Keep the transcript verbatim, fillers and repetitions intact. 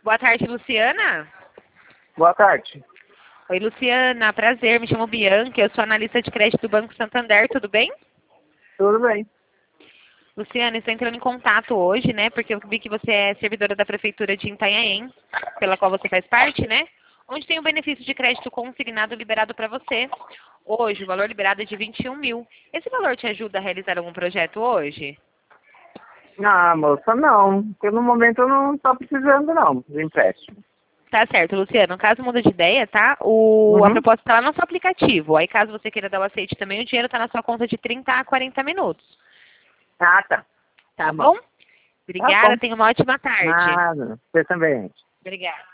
Boa tarde, Luciana. Boa tarde. Oi, Luciana. Prazer, me chamo Bianca. Eu sou analista de crédito do Banco Santander. Tudo bem? Tudo bem. Luciana, estou entrando em contato hoje, né? Porque eu vi que você é servidora da Prefeitura de Itanhaém, pela qual você faz parte, né? Onde tem o benefício de crédito consignado liberado para você. Hoje, o valor liberado é de vinte e um mil. Esse valor te ajuda a realizar algum projeto hoje? Ah, moça, não. Porque no momento eu não estou precisando, não, de empréstimo. Tá certo, Luciano. Caso muda de ideia, tá? O, a Uhum. proposta está lá no seu aplicativo. Aí, caso você queira dar o aceite também, o dinheiro está na sua conta de trinta a quarenta minutos. Ah, tá. Tá Tá bom. bom? Tá Obrigada, bom. tenha uma ótima tarde. Nada. Você também. Obrigada.